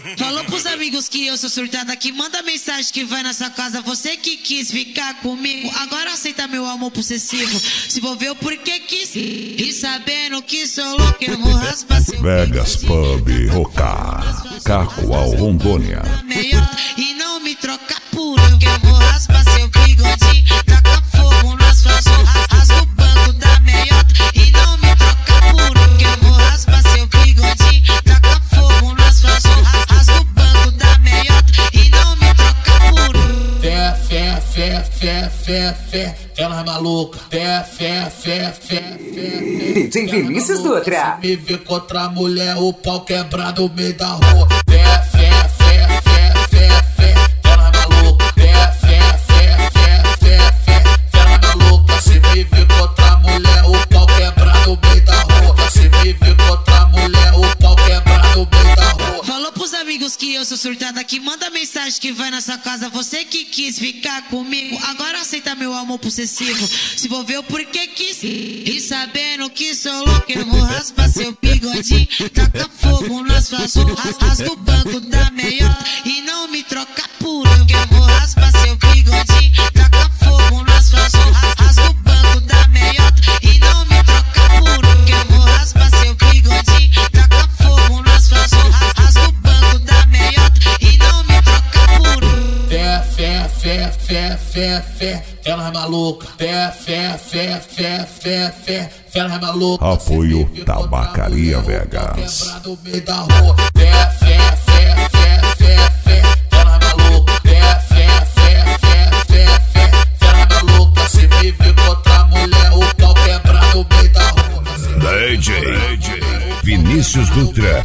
Falou pros amigos que eu sou surtada, que manda mensagem que vai na sua casa. Você que quis ficar comigo, agora aceita meu amor possessivo. Se envolveu porque quis, e sabendo que sou louco, eu vou raspar seu Vegas Pub, Rocar, Cacoal, Rondônia. E não me troca por eu, que eu vou raspar seu bigodinho. Taca fogo nas suas roupas, rasga o banco da meiota. E não me troca por eu, que eu vou raspar seu bigodinho. Taca fogo nas suas roupas, rasga o banco da meiota. E não me troca por eu. Fé, ela é maluca. Fé. DJ Vinícius Dutra. Se me ver contra a mulher, o pau quebrar no meio da rua. Fé, ela é maluca. Fé, ela é maluca. Se me ver contra a mulher, o pau quebrar no meio da rua. Se me ver contra a mulher, o pau quebrar no meio da rua. Falou pros amigos que eu sou surtada, que manda mensagem que vai na sua casa. Você que quis ficar comigo, agora aceita meu amor possessivo. Se envolveu porque quis, e sabendo que sou louco, eu vou raspar seu bigodinho. Taca fogo nas suas roupas, rasga o banco da meiota. E não me troca por eu, que eu vou raspar seu bigodinho. Taca fogo nas suas roupas, rasga o banco da meiota. E não me troca por eu, que eu vou raspar seu bigodinho. Taca fogo nas suas roupas, rasga o banco da meiota. E não me troca por eu. Fé, ela é maluca. Fé, ela é maluca. Apoio Tabacaria Vegas. Quebrar no meio da rua. Fé, ela é maluca. Fé, ela é maluca. Se me ver contra a mulher, o pau quebrar no meio da rua. DJ Vinícius Dutra.